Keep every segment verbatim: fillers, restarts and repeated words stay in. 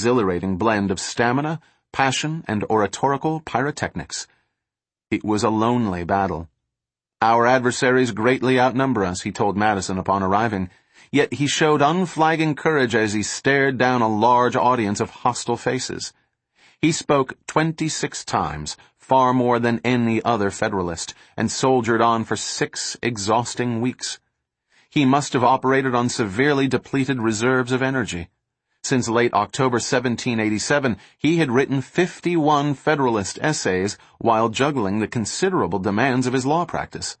exhilarating blend of stamina, passion, and oratorical pyrotechnics. It was a lonely battle. "Our adversaries greatly outnumber us," he told Madison upon arriving, yet he showed unflagging courage as he stared down a large audience of hostile faces. He spoke twenty-six times, far more than any other Federalist, and soldiered on for six exhausting weeks. He must have operated on severely depleted reserves of energy. Since late October seventeen eighty-seven, he had written fifty-one Federalist essays while juggling the considerable demands of his law practice.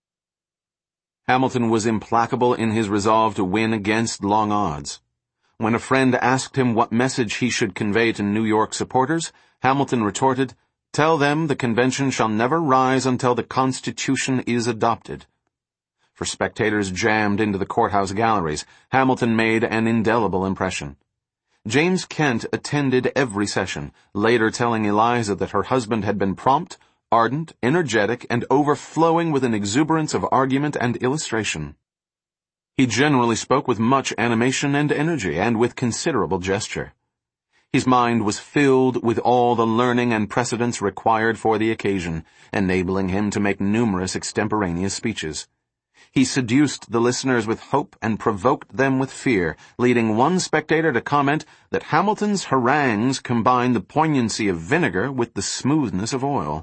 Hamilton was implacable in his resolve to win against long odds. When a friend asked him what message he should convey to New York supporters, Hamilton retorted, "Tell them the convention shall never rise until the Constitution is adopted." For spectators jammed into the courthouse galleries, Hamilton made an indelible impression. James Kent attended every session, later telling Eliza that her husband had been prompt, ardent, energetic, and overflowing with an exuberance of argument and illustration. He generally spoke with much animation and energy, and with considerable gesture. His mind was filled with all the learning and precedents required for the occasion, enabling him to make numerous extemporaneous speeches. He seduced the listeners with hope and provoked them with fear, leading one spectator to comment that Hamilton's harangues combined the poignancy of vinegar with the smoothness of oil.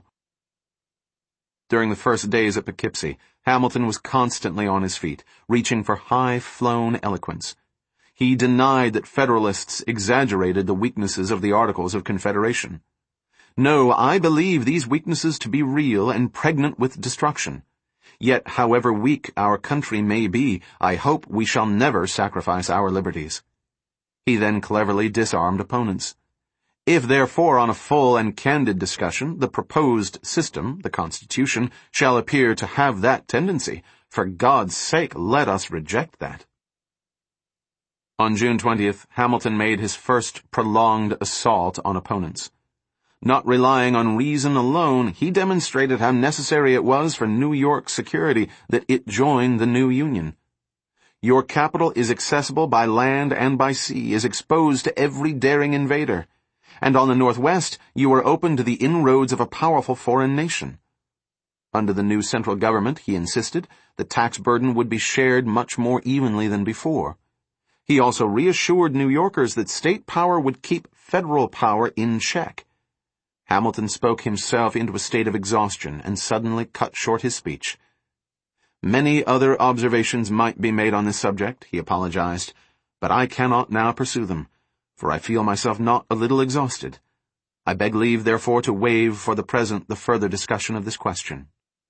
During the first days at Poughkeepsie, Hamilton was constantly on his feet, reaching for high-flown eloquence. He denied that Federalists exaggerated the weaknesses of the Articles of Confederation. "No, I believe these weaknesses to be real and pregnant with destruction. Yet, however weak our country may be, I hope we shall never sacrifice our liberties." He then cleverly disarmed opponents. If therefore on a full and candid discussion the proposed system, the Constitution, shall appear to have that tendency, for God's sake let us reject that. On June twentieth, Hamilton made his first prolonged assault on opponents. Not relying on reason alone, he demonstrated how necessary it was for New York's security that it join the new Union. "Your capital is accessible by land and by sea, is exposed to every daring invader. And on the northwest, you are open to the inroads of a powerful foreign nation." Under the new central government, he insisted, the tax burden would be shared much more evenly than before. He also reassured New Yorkers that state power would keep federal power in check. Hamilton spoke himself into a state of exhaustion and suddenly cut short his speech. "Many other observations might be made on this subject," he apologized, "but I cannot now pursue them, for I feel myself not a little exhausted. I beg leave, therefore, to waive for the present the further discussion of this question."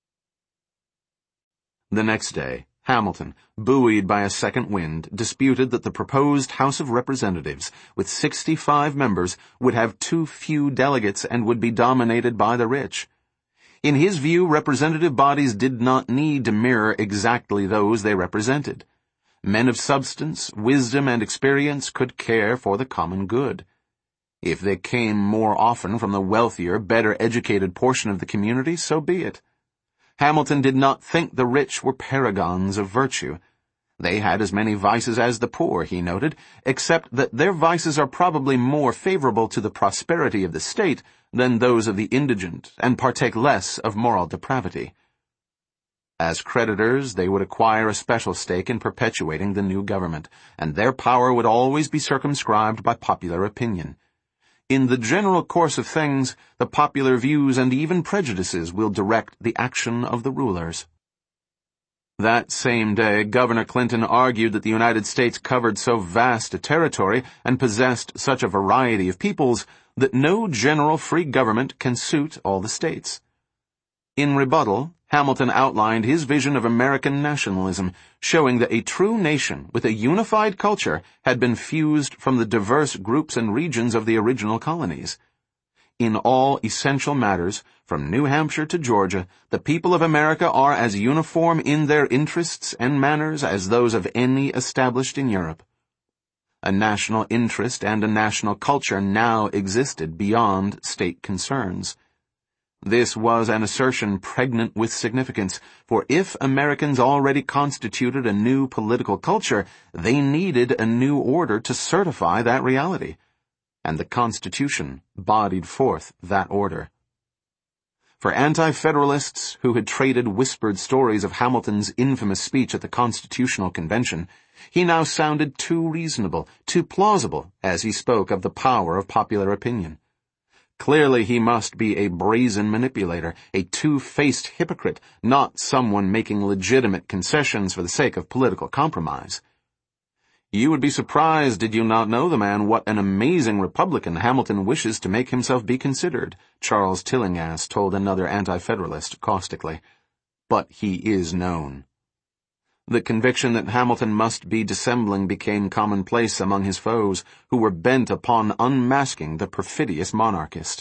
The next day, Hamilton, buoyed by a second wind, disputed that the proposed House of Representatives, with sixty-five members, would have too few delegates and would be dominated by the rich. In his view, representative bodies did not need to mirror exactly those they represented. Men of substance, wisdom, and experience could care for the common good. If they came more often from the wealthier, better educated portion of the community, so be it. Hamilton did not think the rich were paragons of virtue. They had as many vices as the poor, he noted, except that their vices are probably more favorable to the prosperity of the state than those of the indigent, and partake less of moral depravity. As creditors, they would acquire a special stake in perpetuating the new government, and their power would always be circumscribed by popular opinion. In the general course of things, the popular views and even prejudices will direct the action of the rulers. That same day, Governor Clinton argued that the United States covered so vast a territory and possessed such a variety of peoples that no general free government can suit all the states. In rebuttal, Hamilton outlined his vision of American nationalism, showing that a true nation with a unified culture had been fused from the diverse groups and regions of the original colonies. In all essential matters, from New Hampshire to Georgia, the people of America are as uniform in their interests and manners as those of any established in Europe. A national interest and a national culture now existed beyond state concerns. This was an assertion pregnant with significance, for if Americans already constituted a new political culture, they needed a new order to certify that reality. and the Constitution bodied forth that order. For anti-federalists who had traded whispered stories of Hamilton's infamous speech at the Constitutional Convention, he now sounded too reasonable, too plausible, as he spoke of the power of popular opinion. Clearly he must be a brazen manipulator, a two-faced hypocrite, not someone making legitimate concessions for the sake of political compromise. You would be surprised, did you not know the man, what an amazing Republican Hamilton wishes to make himself be considered, Charles Tillinghast told another anti-federalist caustically. But he is known. The conviction that Hamilton must be dissembling became commonplace among his foes, who were bent upon unmasking the perfidious monarchist.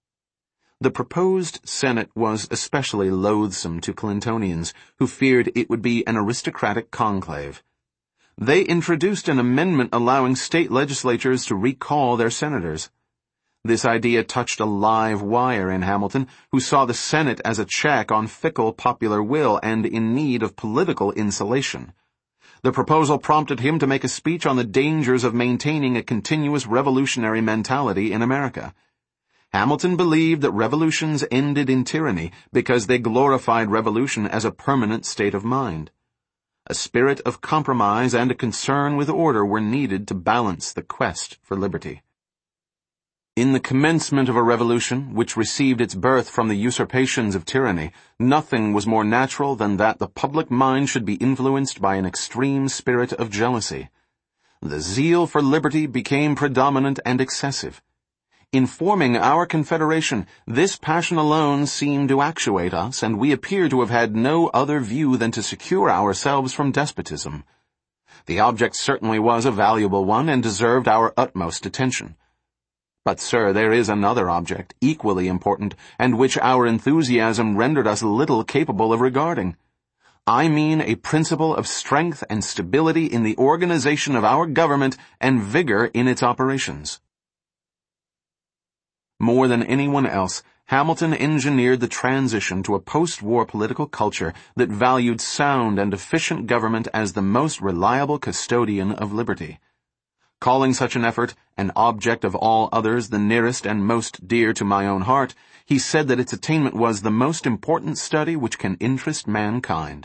The proposed Senate was especially loathsome to Clintonians, who feared it would be an aristocratic conclave. They introduced an amendment allowing state legislatures to recall their senators. This idea touched a live wire in Hamilton, who saw the Senate as a check on fickle popular will and in need of political insulation. The proposal prompted him to make a speech on the dangers of maintaining a continuous revolutionary mentality in America. Hamilton believed that revolutions ended in tyranny because they glorified revolution as a permanent state of mind. A spirit of compromise and a concern with order were needed to balance the quest for liberty. In the commencement of a revolution, which received its birth from the usurpations of tyranny, nothing was more natural than that the public mind should be influenced by an extreme spirit of jealousy. The zeal for liberty became predominant and excessive. In forming our Confederation, this passion alone seemed to actuate us, and we appear to have had no other view than to secure ourselves from despotism. The object certainly was a valuable one and deserved our utmost attention. But, sir, there is another object, equally important, and which our enthusiasm rendered us little capable of regarding. I mean a principle of strength and stability in the organization of our government and vigor in its operations. More than anyone else, Hamilton engineered the transition to a post-war political culture that valued sound and efficient government as the most reliable custodian of liberty. Calling such an effort an object of all others the nearest and most dear to my own heart, he said that its attainment was the most important study which can interest mankind.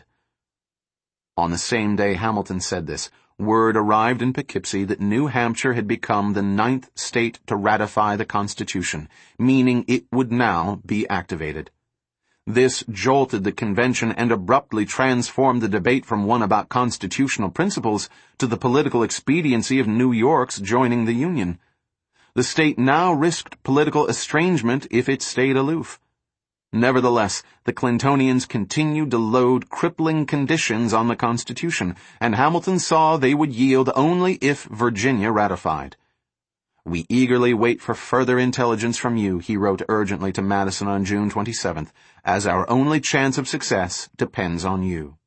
On the same day Hamilton said this, word arrived in Poughkeepsie that New Hampshire had become the ninth state to ratify the Constitution, meaning it would now be activated. This jolted the convention and abruptly transformed the debate from one about constitutional principles to the political expediency of New York's joining the Union. The state now risked political estrangement if it stayed aloof. Nevertheless, the Clintonians continued to load crippling conditions on the Constitution, and Hamilton saw they would yield only if Virginia ratified. We eagerly wait for further intelligence from you, he wrote urgently to Madison on June twenty-seventh, as our only chance of success depends on you.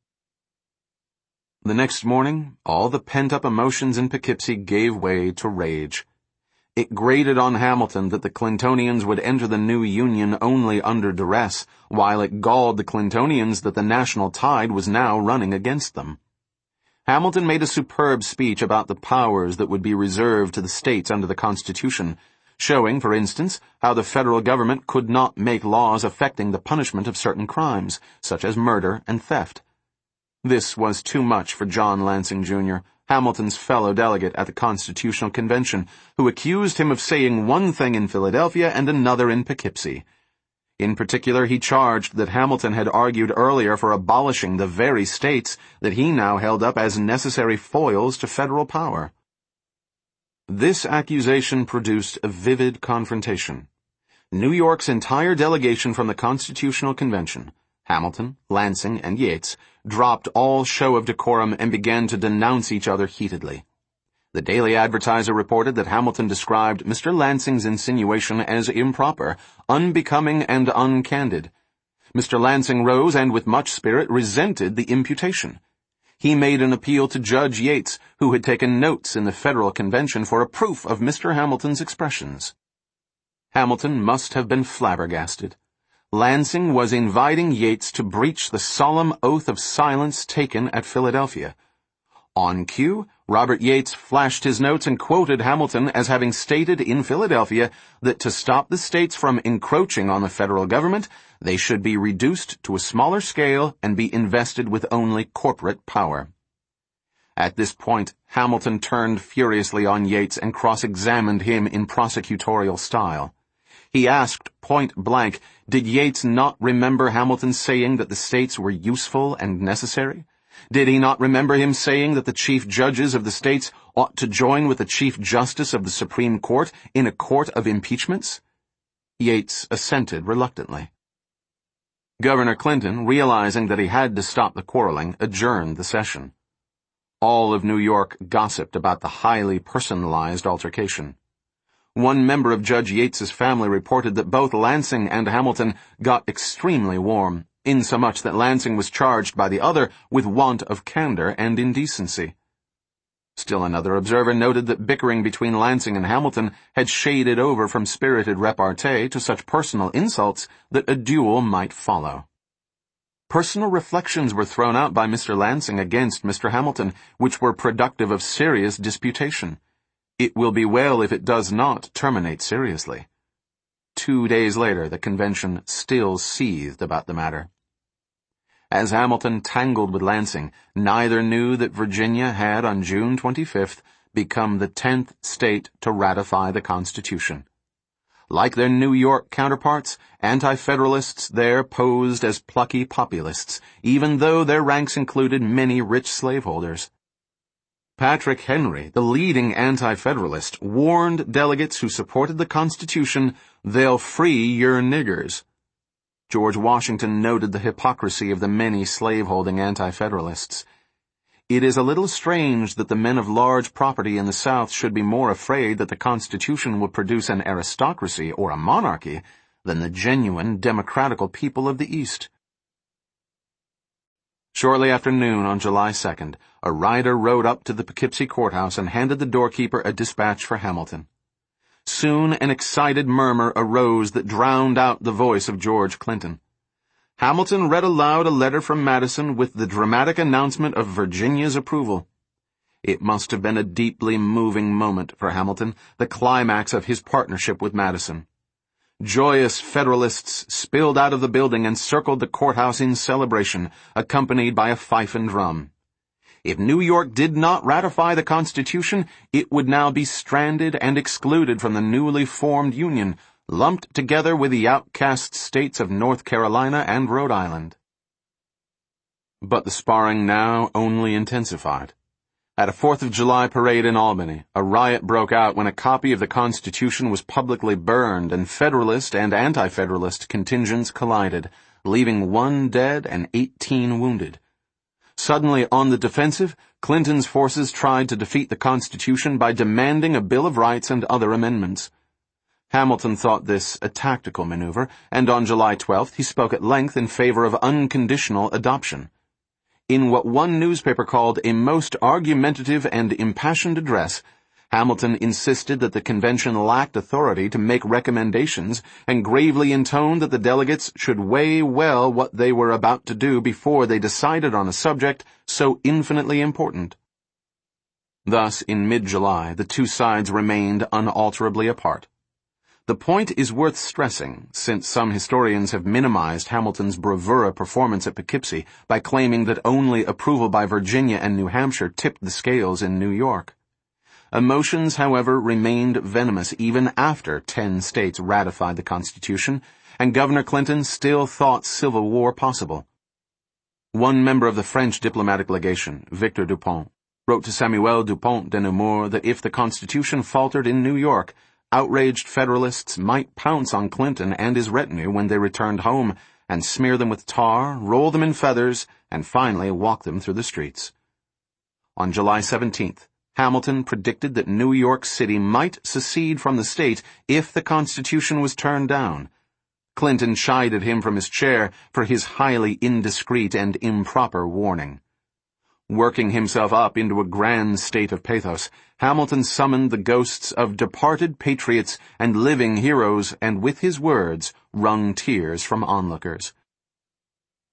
The next morning, all the pent-up emotions in Poughkeepsie gave way to rage. It grated on Hamilton that the Clintonians would enter the new Union only under duress, while it galled the Clintonians that the national tide was now running against them. Hamilton made a superb speech about the powers that would be reserved to the states under the Constitution, showing, for instance, how the federal government could not make laws affecting the punishment of certain crimes, such as murder and theft. This was too much for John Lansing, Junior, Hamilton's fellow delegate at the Constitutional Convention, who accused him of saying one thing in Philadelphia and another in Poughkeepsie. In particular, he charged that Hamilton had argued earlier for abolishing the very states that he now held up as necessary foils to federal power. This accusation produced a vivid confrontation. New York's entire delegation from the Constitutional Convention, Hamilton, Lansing, and Yates, dropped all show of decorum and began to denounce each other heatedly. The Daily Advertiser reported that Hamilton described Mister Lansing's insinuation as improper, unbecoming, and uncandid. Mister Lansing rose and with much spirit resented the imputation. He made an appeal to Judge Yates, who had taken notes in the Federal Convention for a proof of Mister Hamilton's expressions. Hamilton must have been flabbergasted. Lansing was inviting Yates to breach the solemn oath of silence taken at Philadelphia. On cue, Robert Yates flashed his notes and quoted Hamilton as having stated in Philadelphia that to stop the states from encroaching on the federal government, they should be reduced to a smaller scale and be invested with only corporate power. At this point, Hamilton turned furiously on Yates and cross-examined him in prosecutorial style. He asked point blank, did Yates not remember Hamilton saying that the states were useful and necessary? Did he not remember him saying that the chief judges of the states ought to join with the chief justice of the Supreme Court in a court of impeachments? Yates assented reluctantly. Governor Clinton, realizing that he had to stop the quarreling, adjourned the session. All of New York gossiped about the highly personalized altercation. One member of Judge Yates's family reported that both Lansing and Hamilton got extremely warm, insomuch that Lansing was charged by the other with want of candor and indecency. Still another observer noted that bickering between Lansing and Hamilton had shaded over from spirited repartee to such personal insults that a duel might follow. Personal reflections were thrown out by Mister Lansing against Mister Hamilton, which were productive of serious disputation. It will be well if it does not terminate seriously. Two days later, the convention still seethed about the matter. As Hamilton tangled with Lansing, neither knew that Virginia had, on June twenty-fifth, become the tenth state to ratify the Constitution. Like their New York counterparts, anti-federalists there posed as plucky populists, even though their ranks included many rich slaveholders. Patrick Henry, the leading anti-federalist, warned delegates who supported the Constitution, "They'll free your niggers." George Washington noted the hypocrisy of the many slaveholding anti-federalists. It is a little strange that the men of large property in the South should be more afraid that the Constitution will produce an aristocracy or a monarchy than the genuine democratical people of the East. Shortly after noon on July second, a rider rode up to the Poughkeepsie courthouse and handed the doorkeeper a dispatch for Hamilton. Soon an excited murmur arose that drowned out the voice of George Clinton. Hamilton read aloud a letter from Madison with the dramatic announcement of Virginia's approval. It must have been a deeply moving moment for Hamilton, the climax of his partnership with Madison. Joyous Federalists spilled out of the building and circled the courthouse in celebration, accompanied by a fife and drum. If New York did not ratify the Constitution, it would now be stranded and excluded from the newly formed Union, lumped together with the outcast states of North Carolina and Rhode Island. But the sparring now only intensified. At a Fourth of July parade in Albany, a riot broke out when a copy of the Constitution was publicly burned and Federalist and anti-Federalist contingents collided, leaving one dead and eighteen wounded. Suddenly on the defensive, Clinton's forces tried to defeat the Constitution by demanding a Bill of Rights and other amendments. Hamilton thought this a tactical maneuver, and on July twelfth he spoke at length in favor of unconditional adoption. In what one newspaper called a most argumentative and impassioned address, Hamilton insisted that the convention lacked authority to make recommendations and gravely intoned that the delegates should weigh well what they were about to do before they decided on a subject so infinitely important. Thus, in mid-July, the two sides remained unalterably apart. The point is worth stressing, since some historians have minimized Hamilton's bravura performance at Poughkeepsie by claiming that only approval by Virginia and New Hampshire tipped the scales in New York. Emotions, however, remained venomous even after ten states ratified the Constitution, and Governor Clinton still thought civil war possible. One member of the French diplomatic legation, Victor Dupont, wrote to Samuel Dupont de Nemours that if the Constitution faltered in New York, outraged Federalists might pounce on Clinton and his retinue when they returned home and smear them with tar, roll them in feathers, and finally walk them through the streets. On July seventeenth, Hamilton predicted that New York City might secede from the state if the Constitution was turned down. Clinton chided him from his chair for his highly indiscreet and improper warning. Working himself up into a grand state of pathos, Hamilton summoned the ghosts of departed patriots and living heroes and with his words wrung tears from onlookers.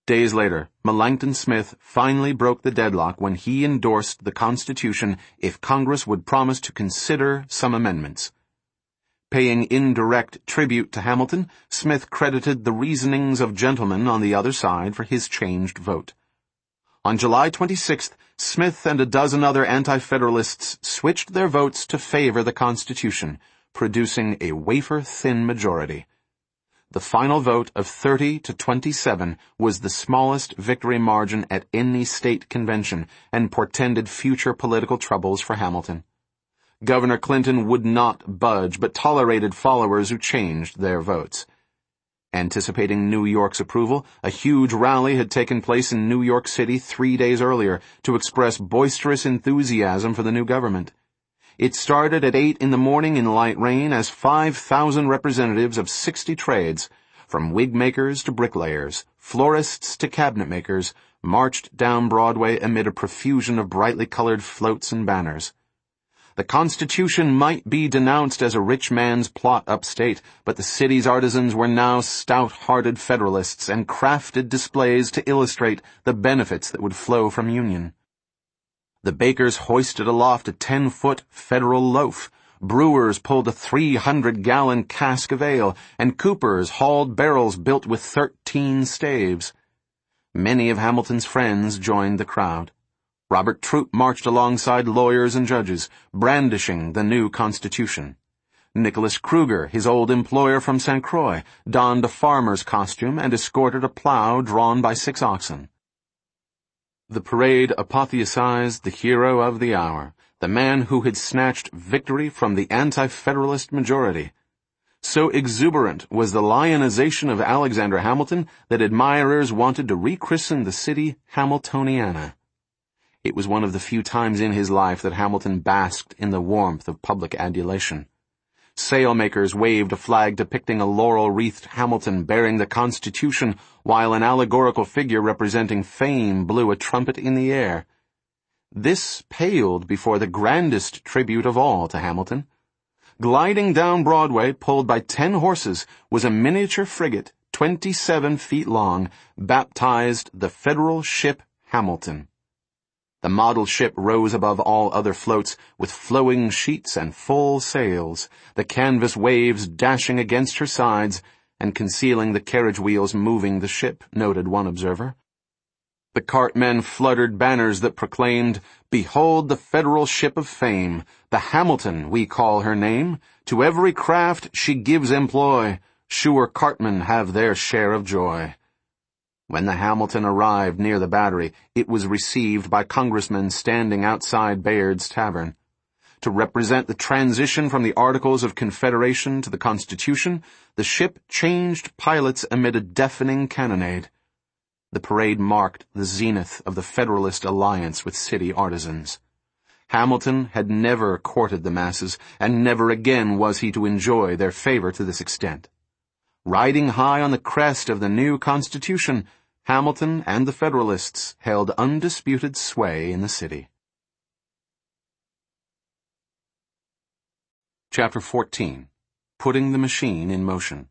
Days later, Melancton Smith finally broke the deadlock when he endorsed the Constitution if Congress would promise to consider some amendments. Paying indirect tribute to Hamilton, Smith credited the reasonings of gentlemen on the other side for his changed vote. On July twenty-sixth, Smith and a dozen other anti-Federalists switched their votes to favor the Constitution, producing a wafer-thin majority. The final vote of thirty to twenty-seven was the smallest victory margin at any state convention and portended future political troubles for Hamilton. Governor Clinton would not budge but tolerated followers who changed their votes. Anticipating New York's approval, a huge rally had taken place in New York City three days earlier to express boisterous enthusiasm for the new government. It started at eight in the morning in light rain as five thousand representatives of sixty trades, from wig makers to bricklayers, florists to cabinet makers, marched down Broadway amid a profusion of brightly colored floats and banners. The Constitution might be denounced as a rich man's plot upstate, but the city's artisans were now stout-hearted Federalists and crafted displays to illustrate the benefits that would flow from union. The bakers hoisted aloft a ten-foot federal loaf, brewers pulled a three hundred gallon cask of ale, and coopers hauled barrels built with thirteen staves. Many of Hamilton's friends joined the crowd. Robert Troup marched alongside lawyers and judges, brandishing the new Constitution. Nicholas Kruger, his old employer from Saint Croix, donned a farmer's costume and escorted a plow drawn by six oxen. The parade apotheosized the hero of the hour, the man who had snatched victory from the anti-Federalist majority. So exuberant was the lionization of Alexander Hamilton that admirers wanted to rechristen the city Hamiltoniana. It was one of the few times in his life that Hamilton basked in the warmth of public adulation. Sailmakers waved a flag depicting a laurel-wreathed Hamilton bearing the Constitution, while an allegorical figure representing fame blew a trumpet in the air. This paled before the grandest tribute of all to Hamilton. Gliding down Broadway, pulled by ten horses, was a miniature frigate, twenty-seven feet long, baptized the Federal Ship Hamilton. The model ship rose above all other floats, with flowing sheets and full sails, the canvas waves dashing against her sides and concealing the carriage wheels moving the ship, noted one observer. The cartmen fluttered banners that proclaimed, "Behold the Federal Ship of Fame, the Hamilton we call her name, to every craft she gives employ, sure cartmen have their share of joy." When the Hamilton arrived near the Battery, it was received by congressmen standing outside Bayard's Tavern. To represent the transition from the Articles of Confederation to the Constitution, the ship changed pilots amid a deafening cannonade. The parade marked the zenith of the Federalist alliance with city artisans. Hamilton had never courted the masses, and never again was he to enjoy their favor to this extent. Riding high on the crest of the new Constitution, Hamilton and the Federalists held undisputed sway in the city. Chapter fourteen. Putting the Machine in Motion.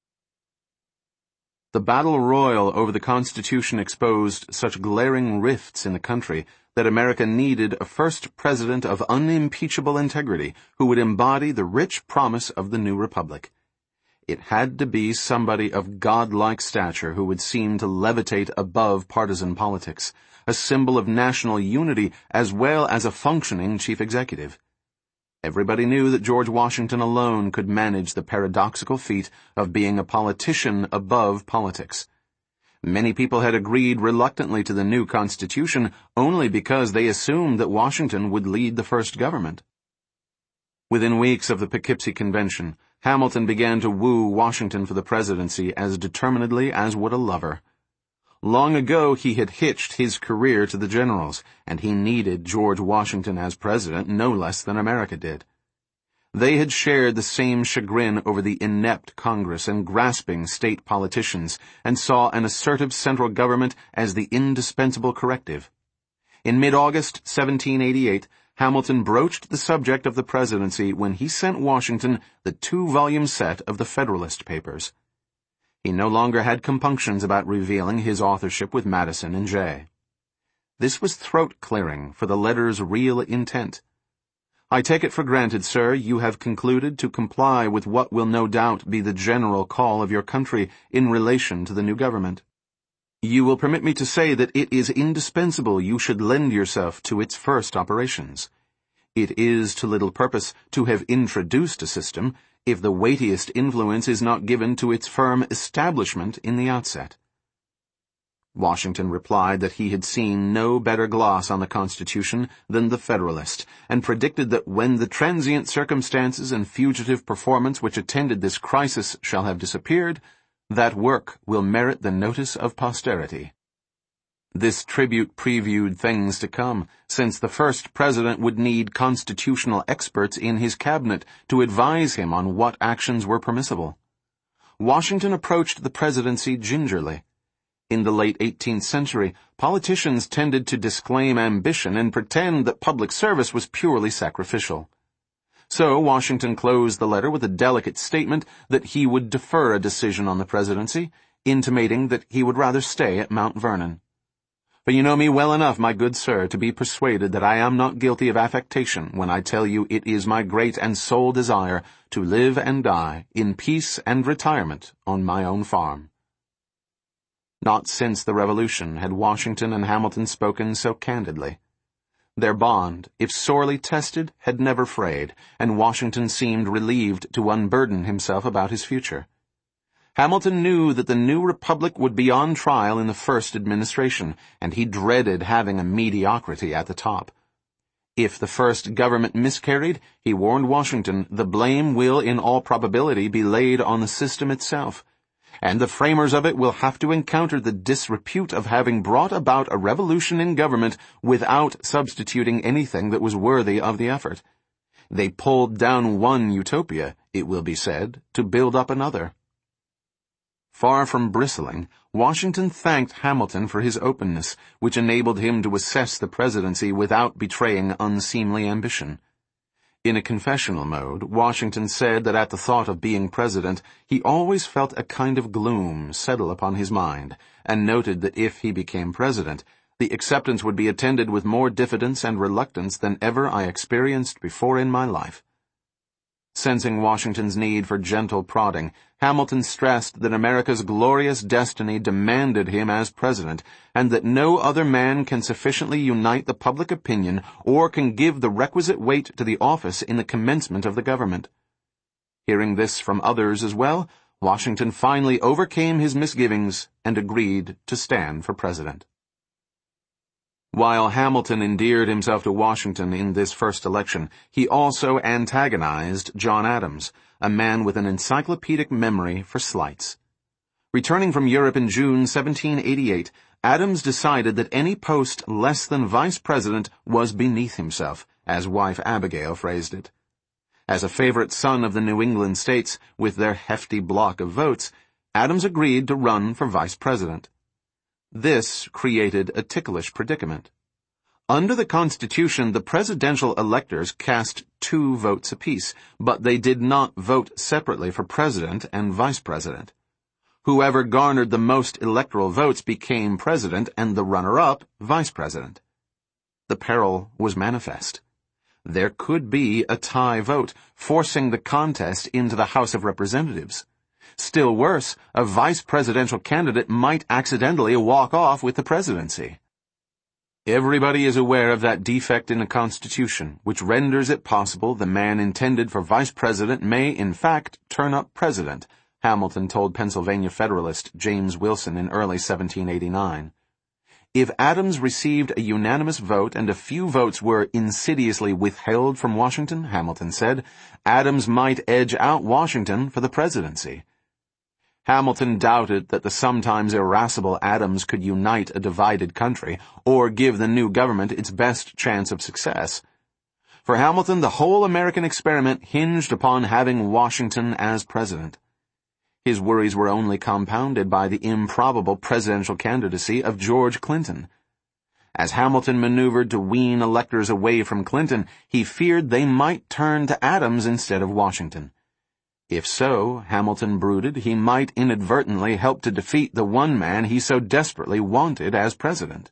The battle royal over the Constitution exposed such glaring rifts in the country that America needed a first president of unimpeachable integrity who would embody the rich promise of the new republic. It had to be somebody of godlike stature who would seem to levitate above partisan politics, a symbol of national unity as well as a functioning chief executive. Everybody knew that George Washington alone could manage the paradoxical feat of being a politician above politics. Many people had agreed reluctantly to the new Constitution only because they assumed that Washington would lead the first government. Within weeks of the Poughkeepsie Convention, Hamilton began to woo Washington for the presidency as determinedly as would a lover. Long ago he had hitched his career to the generals, and he needed George Washington as president no less than America did. They had shared the same chagrin over the inept Congress and grasping state politicians, and saw an assertive central government as the indispensable corrective. In mid-August seventeen eighty-eight, Hamilton broached the subject of the presidency when he sent Washington the two-volume set of the Federalist Papers. He no longer had compunctions about revealing his authorship with Madison and Jay. This was throat-clearing for the letter's real intent. I take it for granted, sir, you have concluded to comply with what will no doubt be the general call of your country in relation to the new government. You will permit me to say that it is indispensable you should lend yourself to its first operations. It is to little purpose to have introduced a system if the weightiest influence is not given to its firm establishment in the outset. Washington replied that he had seen no better gloss on the Constitution than the Federalist, and predicted that when the transient circumstances and fugitive performance which attended this crisis shall have disappeared, that work will merit the notice of posterity. This tribute previewed things to come, since the first president would need constitutional experts in his cabinet to advise him on what actions were permissible. Washington approached the presidency gingerly. In the late eighteenth century, politicians tended to disclaim ambition and pretend that public service was purely sacrificial. So Washington closed the letter with a delicate statement that he would defer a decision on the presidency, intimating that he would rather stay at Mount Vernon. For you know me well enough, my good sir, to be persuaded that I am not guilty of affectation when I tell you it is my great and sole desire to live and die in peace and retirement on my own farm. Not since the Revolution had Washington and Hamilton spoken so candidly. Their bond, if sorely tested, had never frayed, and Washington seemed relieved to unburden himself about his future. Hamilton knew that the new republic would be on trial in the first administration, and he dreaded having a mediocrity at the top. If the first government miscarried, he warned Washington, the blame will in all probability be laid on the system itself, and the framers of it will have to encounter the disrepute of having brought about a revolution in government without substituting anything that was worthy of the effort. They pulled down one utopia, it will be said, to build up another. Far from bristling, Washington thanked Hamilton for his openness, which enabled him to assess the presidency without betraying unseemly ambition. In a confessional mode, Washington said that at the thought of being president, he always felt a kind of gloom settle upon his mind, and noted that if he became president, the acceptance would be attended with more diffidence and reluctance than ever I experienced before in my life. Sensing Washington's need for gentle prodding, Hamilton stressed that America's glorious destiny demanded him as president, and that no other man can sufficiently unite the public opinion or can give the requisite weight to the office in the commencement of the government. Hearing this from others as well, Washington finally overcame his misgivings and agreed to stand for president. While Hamilton endeared himself to Washington in this first election, he also antagonized John Adams, a man with an encyclopedic memory for slights. Returning from Europe in June seventeen eighty-eight, Adams decided that any post less than vice president was beneath himself, as wife Abigail phrased it. As a favorite son of the New England states, with their hefty block of votes, Adams agreed to run for vice president. This created a ticklish predicament. Under the Constitution, the presidential electors cast two votes apiece, but they did not vote separately for president and vice president. Whoever garnered the most electoral votes became president and the runner-up vice president. The peril was manifest. There could be a tie vote, forcing the contest into the House of Representatives. Still worse, a vice presidential candidate might accidentally walk off with the presidency. Everybody is aware of that defect in the Constitution, which renders it possible the man intended for vice president may, in fact, turn up president, Hamilton told Pennsylvania Federalist James Wilson in early seventeen eighty-nine. If Adams received a unanimous vote and a few votes were insidiously withheld from Washington, Hamilton said, Adams might edge out Washington for the presidency. Hamilton doubted that the sometimes irascible Adams could unite a divided country or give the new government its best chance of success. For Hamilton, the whole American experiment hinged upon having Washington as president. His worries were only compounded by the improbable presidential candidacy of George Clinton. As Hamilton maneuvered to wean electors away from Clinton, he feared they might turn to Adams instead of Washington. If so, Hamilton brooded, he might inadvertently help to defeat the one man he so desperately wanted as president.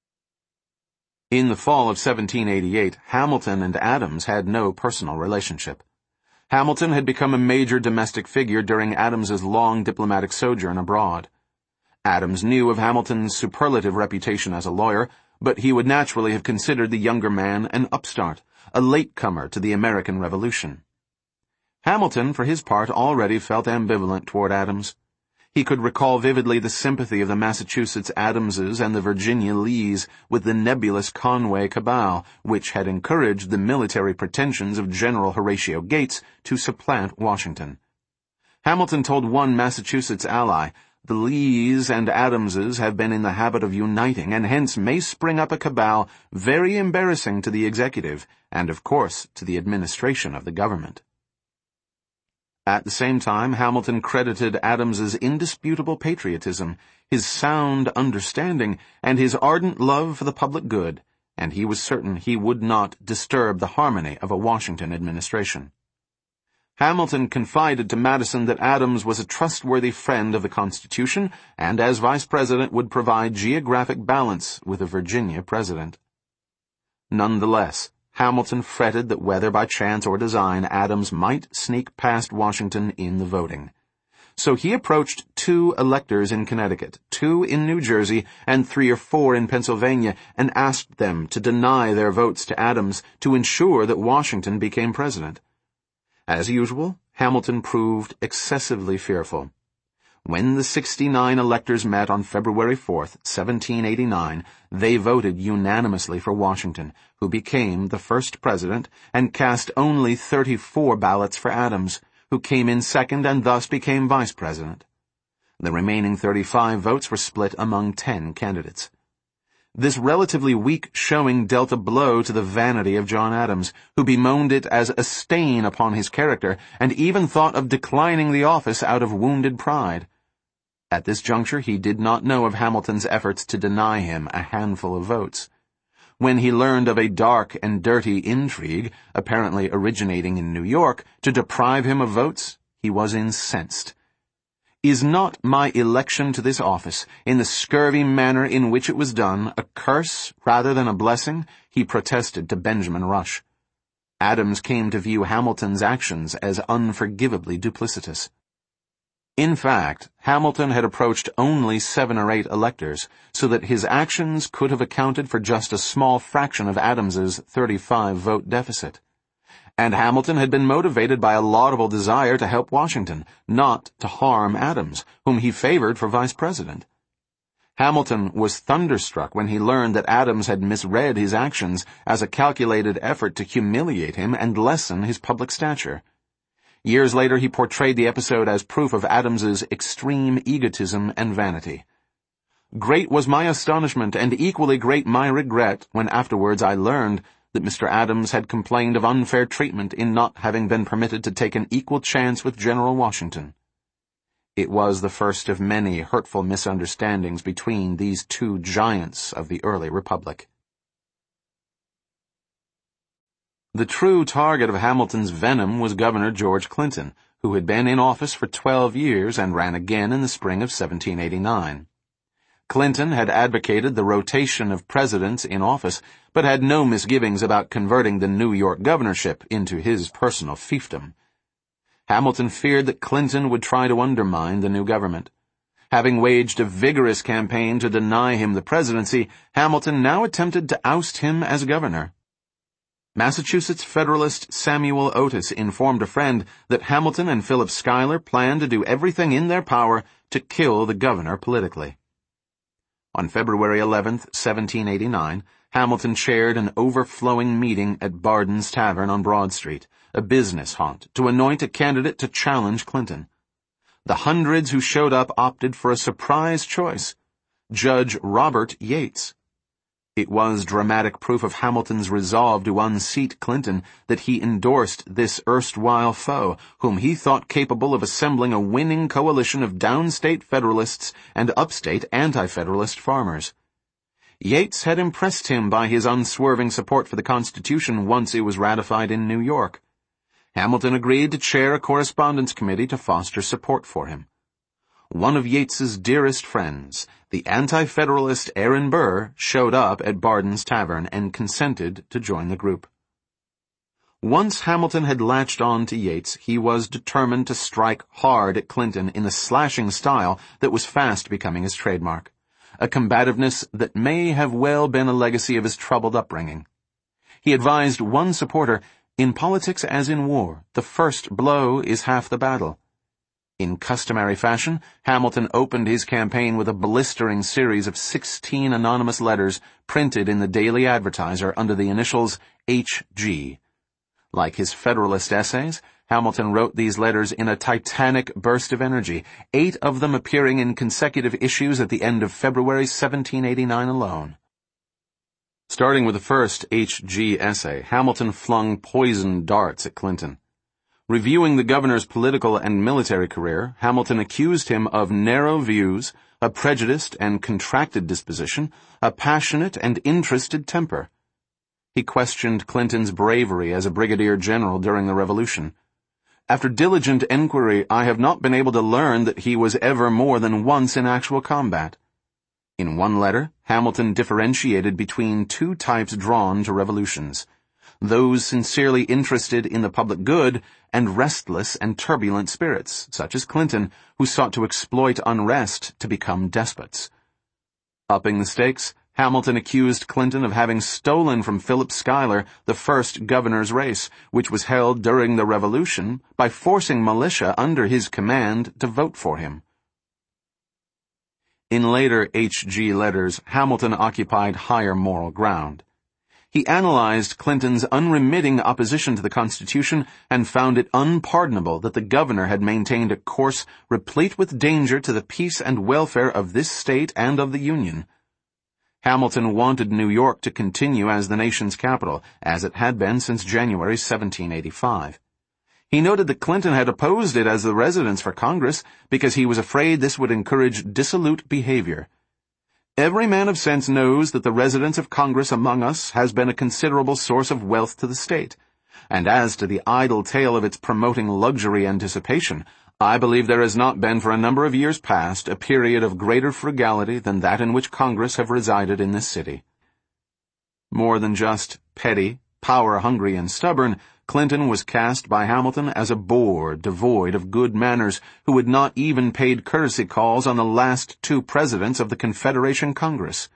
In the fall of seventeen eighty-eight, Hamilton and Adams had no personal relationship. Hamilton had become a major domestic figure during Adams's long diplomatic sojourn abroad. Adams knew of Hamilton's superlative reputation as a lawyer, but he would naturally have considered the younger man an upstart, a latecomer to the American Revolution. Hamilton, for his part, already felt ambivalent toward Adams. He could recall vividly the sympathy of the Massachusetts Adamses and the Virginia Lees with the nebulous Conway cabal, which had encouraged the military pretensions of General Horatio Gates to supplant Washington. Hamilton told one Massachusetts ally, "The Lees and Adamses have been in the habit of uniting, and hence may spring up a cabal very embarrassing to the executive, and of course to the administration of the government." At the same time, Hamilton credited Adams's indisputable patriotism, his sound understanding, and his ardent love for the public good, and he was certain he would not disturb the harmony of a Washington administration. Hamilton confided to Madison that Adams was a trustworthy friend of the Constitution and as vice president would provide geographic balance with a Virginia president. Nonetheless, Hamilton fretted that whether by chance or design Adams might sneak past Washington in the voting. So he approached two electors in Connecticut, two in New Jersey, and three or four in Pennsylvania, and asked them to deny their votes to Adams to ensure that Washington became president. As usual, Hamilton proved excessively fearful. When the sixty-nine electors met on February fourth, seventeen eighty-nine, they voted unanimously for Washington, who became the first president, and cast only thirty-four ballots for Adams, who came in second and thus became vice president. The remaining thirty-five votes were split among ten candidates. This relatively weak showing dealt a blow to the vanity of John Adams, who bemoaned it as a stain upon his character, and even thought of declining the office out of wounded pride. At this juncture he did not know of Hamilton's efforts to deny him a handful of votes. When he learned of a dark and dirty intrigue, apparently originating in New York, to deprive him of votes, he was incensed. "Is not my election to this office, in the scurvy manner in which it was done, a curse rather than a blessing?" he protested to Benjamin Rush. Adams came to view Hamilton's actions as unforgivably duplicitous. In fact, Hamilton had approached only seven or eight electors, so that his actions could have accounted for just a small fraction of Adams's thirty-five vote deficit. And Hamilton had been motivated by a laudable desire to help Washington, not to harm Adams, whom he favored for vice president. Hamilton was thunderstruck when he learned that Adams had misread his actions as a calculated effort to humiliate him and lessen his public stature. Years later he portrayed the episode as proof of Adams's extreme egotism and vanity. "Great was my astonishment and equally great my regret when afterwards I learned that Mister Adams had complained of unfair treatment in not having been permitted to take an equal chance with General Washington." It was the first of many hurtful misunderstandings between these two giants of the early republic. The true target of Hamilton's venom was Governor George Clinton, who had been in office for twelve years and ran again in the spring of seventeen eighty-nine. Clinton had advocated the rotation of presidents in office, but had no misgivings about converting the New York governorship into his personal fiefdom. Hamilton feared that Clinton would try to undermine the new government. Having waged a vigorous campaign to deny him the presidency, Hamilton now attempted to oust him as governor. Massachusetts Federalist Samuel Otis informed a friend that Hamilton and Philip Schuyler planned to do everything in their power to kill the governor politically. On February eleventh, seventeen eighty-nine, Hamilton chaired an overflowing meeting at Barden's Tavern on Broad Street, a business haunt, to anoint a candidate to challenge Clinton. The hundreds who showed up opted for a surprise choice: Judge Robert Yates. It was dramatic proof of Hamilton's resolve to unseat Clinton that he endorsed this erstwhile foe, whom he thought capable of assembling a winning coalition of downstate Federalists and upstate anti-Federalist farmers. Yates had impressed him by his unswerving support for the Constitution once it was ratified in New York. Hamilton agreed to chair a correspondence committee to foster support for him. One of Yates's dearest friends, the anti-federalist Aaron Burr, showed up at Barden's Tavern and consented to join the group. Once Hamilton had latched on to Yates, he was determined to strike hard at Clinton in a slashing style that was fast becoming his trademark, a combativeness that may have well been a legacy of his troubled upbringing. He advised one supporter, "In politics as in war, the first blow is half the battle." In customary fashion, Hamilton opened his campaign with a blistering series of sixteen anonymous letters printed in the Daily Advertiser under the initials H G. Like his Federalist essays, Hamilton wrote these letters in a titanic burst of energy, eight of them appearing in consecutive issues at the end of February seventeen eighty-nine alone. Starting with the first H G essay, Hamilton flung poisoned darts at Clinton. Reviewing the governor's political and military career, Hamilton accused him of narrow views, a prejudiced and contracted disposition, a passionate and interested temper. He questioned Clinton's bravery as a brigadier general during the Revolution. "After diligent enquiry, I have not been able to learn that he was ever more than once in actual combat." In one letter, Hamilton differentiated between two types drawn to revolutions: those sincerely interested in the public good and restless and turbulent spirits, such as Clinton, who sought to exploit unrest to become despots. Upping the stakes, Hamilton accused Clinton of having stolen from Philip Schuyler the first governor's race, which was held during the Revolution, by forcing militia under his command to vote for him. In later H G letters, Hamilton occupied higher moral ground. He analyzed Clinton's unremitting opposition to the Constitution and found it unpardonable that the governor had maintained a course replete with danger to the peace and welfare of this state and of the Union. Hamilton wanted New York to continue as the nation's capital, as it had been since January seventeen eighty-five. He noted that Clinton had opposed it as the residence for Congress because he was afraid this would encourage dissolute behavior. "Every man of sense knows that the residence of Congress among us has been a considerable source of wealth to the state, and as to the idle tale of its promoting luxury and dissipation, I believe there has not been for a number of years past a period of greater frugality than that in which Congress have resided in this city." More than just petty, power-hungry, and stubborn, Clinton was cast by Hamilton as a bore devoid of good manners who had not even paid courtesy calls on the last two presidents of the Confederation Congress.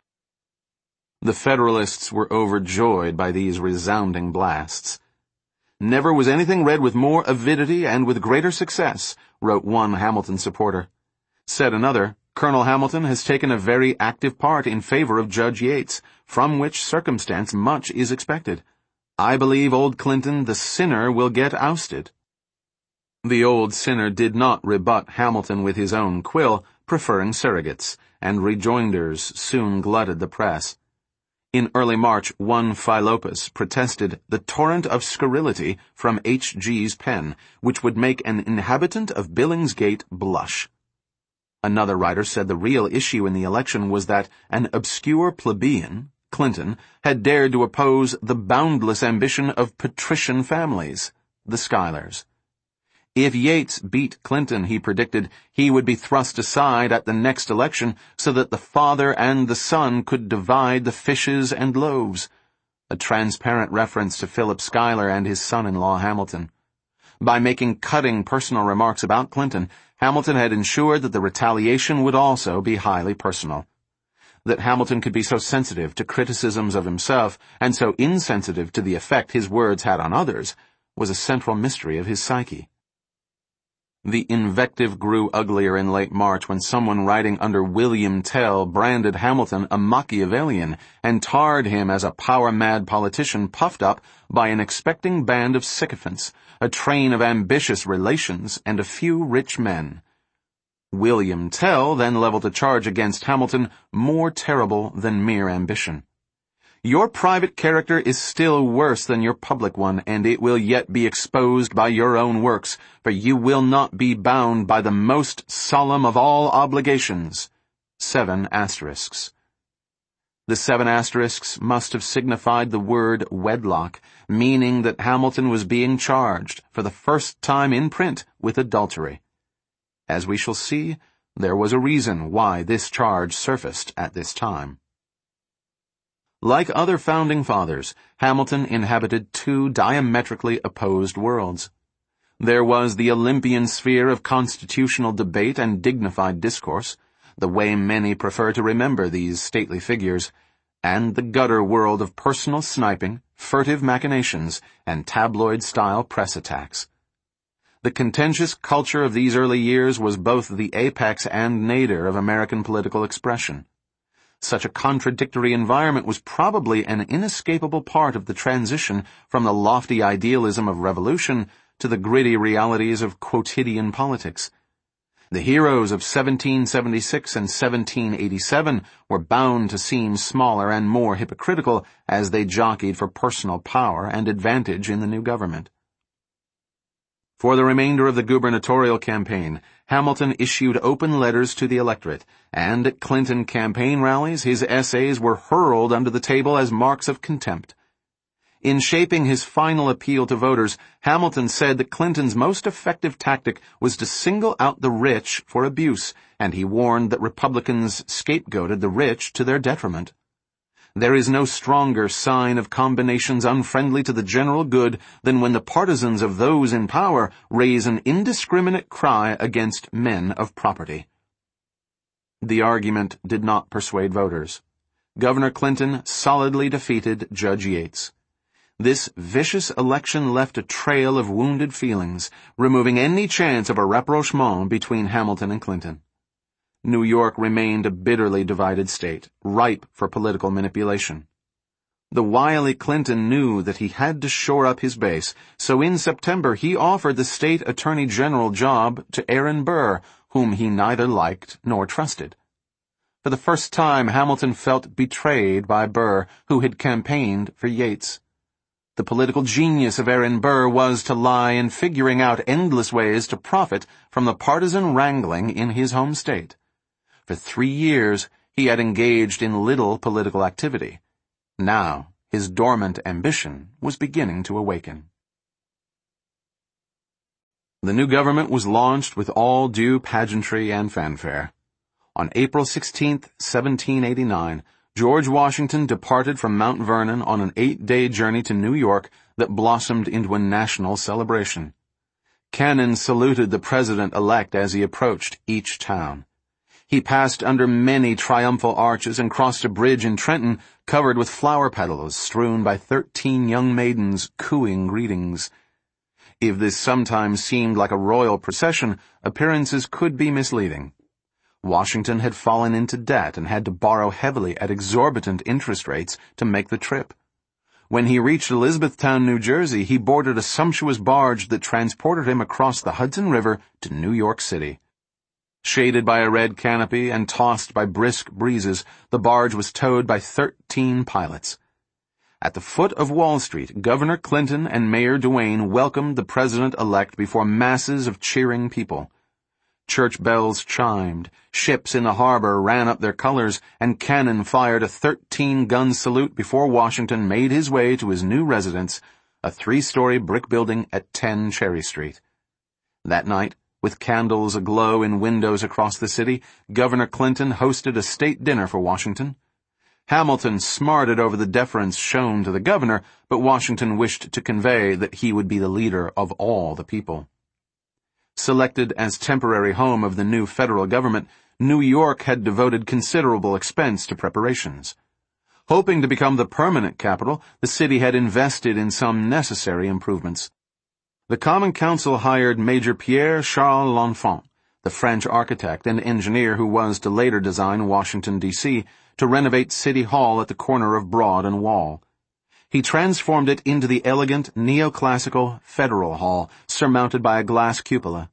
The Federalists were overjoyed by these resounding blasts. "Never was anything read with more avidity and with greater success," wrote one Hamilton supporter. Said another, "Colonel Hamilton has taken a very active part in favor of Judge Yates, from which circumstance much is expected. I believe old Clinton, the sinner, will get ousted." The old sinner did not rebut Hamilton with his own quill, preferring surrogates, and rejoinders soon glutted the press. In early March, one Philopus protested the torrent of scurrility from H G's pen, which would make an inhabitant of Billingsgate blush. Another writer said the real issue in the election was that an obscure plebeian, Clinton, had dared to oppose the boundless ambition of patrician families, the Schuylers. If Yates beat Clinton, he predicted, he would be thrust aside at the next election so that the father and the son could divide the fishes and loaves, a transparent reference to Philip Schuyler and his son-in-law Hamilton. By making cutting personal remarks about Clinton, Hamilton had ensured that the retaliation would also be highly personal. That Hamilton could be so sensitive to criticisms of himself and so insensitive to the effect his words had on others was a central mystery of his psyche. The invective grew uglier in late March when someone writing under William Tell branded Hamilton a Machiavellian and tarred him as a power-mad politician puffed up by an expecting band of sycophants, a train of ambitious relations, and a few rich men. William Tell then leveled a charge against Hamilton more terrible than mere ambition. "Your private character is still worse than your public one, and it will yet be exposed by your own works, for you will not be bound by the most solemn of all obligations." Seven asterisks. The seven asterisks must have signified the word wedlock, meaning that Hamilton was being charged, for the first time in print, with adultery. As we shall see, there was a reason why this charge surfaced at this time. Like other founding fathers, Hamilton inhabited two diametrically opposed worlds. There was the Olympian sphere of constitutional debate and dignified discourse, the way many prefer to remember these stately figures, and the gutter world of personal sniping, furtive machinations, and tabloid-style press attacks. The contentious culture of these early years was both the apex and nadir of American political expression. Such a contradictory environment was probably an inescapable part of the transition from the lofty idealism of revolution to the gritty realities of quotidian politics. The heroes of seventeen seventy-six and seventeen eighty-seven were bound to seem smaller and more hypocritical as they jockeyed for personal power and advantage in the new government. For the remainder of the gubernatorial campaign, Hamilton issued open letters to the electorate, and at Clinton campaign rallies his essays were hurled under the table as marks of contempt. In shaping his final appeal to voters, Hamilton said that Clinton's most effective tactic was to single out the rich for abuse, and he warned that Republicans scapegoated the rich to their detriment. There is no stronger sign of combinations unfriendly to the general good than when the partisans of those in power raise an indiscriminate cry against men of property. The argument did not persuade voters. Governor Clinton solidly defeated Judge Yates. This vicious election left a trail of wounded feelings, removing any chance of a rapprochement between Hamilton and Clinton. New York remained a bitterly divided state, ripe for political manipulation. The wily Clinton knew that he had to shore up his base, so in September he offered the state attorney general job to Aaron Burr, whom he neither liked nor trusted. For the first time, Hamilton felt betrayed by Burr, who had campaigned for Yates. The political genius of Aaron Burr was to lie in figuring out endless ways to profit from the partisan wrangling in his home state. For three years, he had engaged in little political activity. Now, his dormant ambition was beginning to awaken. The new government was launched with all due pageantry and fanfare. On April sixteenth, seventeen eighty-nine, George Washington departed from Mount Vernon on an eight-day journey to New York that blossomed into a national celebration. Cannon saluted the president-elect as he approached each town. He passed under many triumphal arches and crossed a bridge in Trenton covered with flower petals strewn by thirteen young maidens cooing greetings. If this sometimes seemed like a royal procession, appearances could be misleading. Washington had fallen into debt and had to borrow heavily at exorbitant interest rates to make the trip. When he reached Elizabethtown, New Jersey, he boarded a sumptuous barge that transported him across the Hudson River to New York City. Shaded by a red canopy and tossed by brisk breezes, the barge was towed by thirteen pilots. At the foot of Wall Street, Governor Clinton and Mayor Duane welcomed the president-elect before masses of cheering people. Church bells chimed, ships in the harbor ran up their colors, and cannon fired a thirteen-gun salute before Washington made his way to his new residence, a three-story brick building at ten Cherry Street. That night, with candles aglow in windows across the city, Governor Clinton hosted a state dinner for Washington. Hamilton smarted over the deference shown to the governor, but Washington wished to convey that he would be the leader of all the people. Selected as temporary home of the new federal government, New York had devoted considerable expense to preparations. Hoping to become the permanent capital, the city had invested in some necessary improvements. The Common Council hired Major Pierre Charles L'Enfant, the French architect and engineer who was to later design Washington, D C, to renovate City Hall at the corner of Broad and Wall. He transformed it into the elegant neoclassical Federal Hall, surmounted by a glass cupola.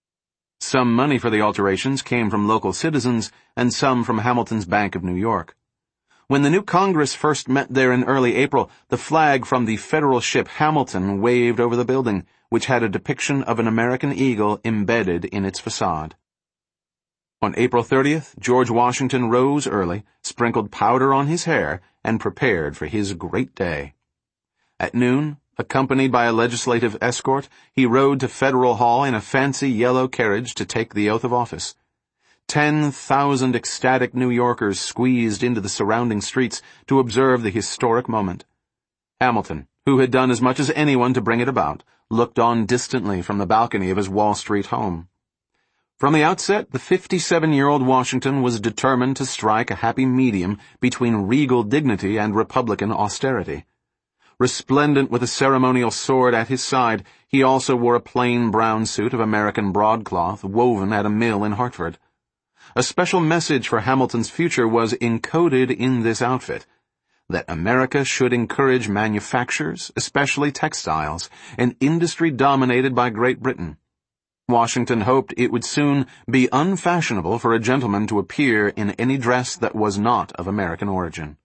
Some money for the alterations came from local citizens, and some from Hamilton's Bank of New York. When the new Congress first met there in early April, the flag from the federal ship Hamilton waved over the building, which had a depiction of an American eagle embedded in its facade. On April thirtieth, George Washington rose early, sprinkled powder on his hair, and prepared for his great day. At noon, accompanied by a legislative escort, he rode to Federal Hall in a fancy yellow carriage to take the oath of office. Ten thousand ecstatic New Yorkers squeezed into the surrounding streets to observe the historic moment. Hamilton, who had done as much as anyone to bring it about, looked on distantly from the balcony of his Wall Street home. From the outset, the fifty-seven-year-old Washington was determined to strike a happy medium between regal dignity and Republican austerity. Resplendent with a ceremonial sword at his side, he also wore a plain brown suit of American broadcloth woven at a mill in Hartford. A special message for Hamilton's future was encoded in this outfit: that America should encourage manufactures, especially textiles, an industry dominated by Great Britain. Washington hoped it would soon be unfashionable for a gentleman to appear in any dress that was not of American origin.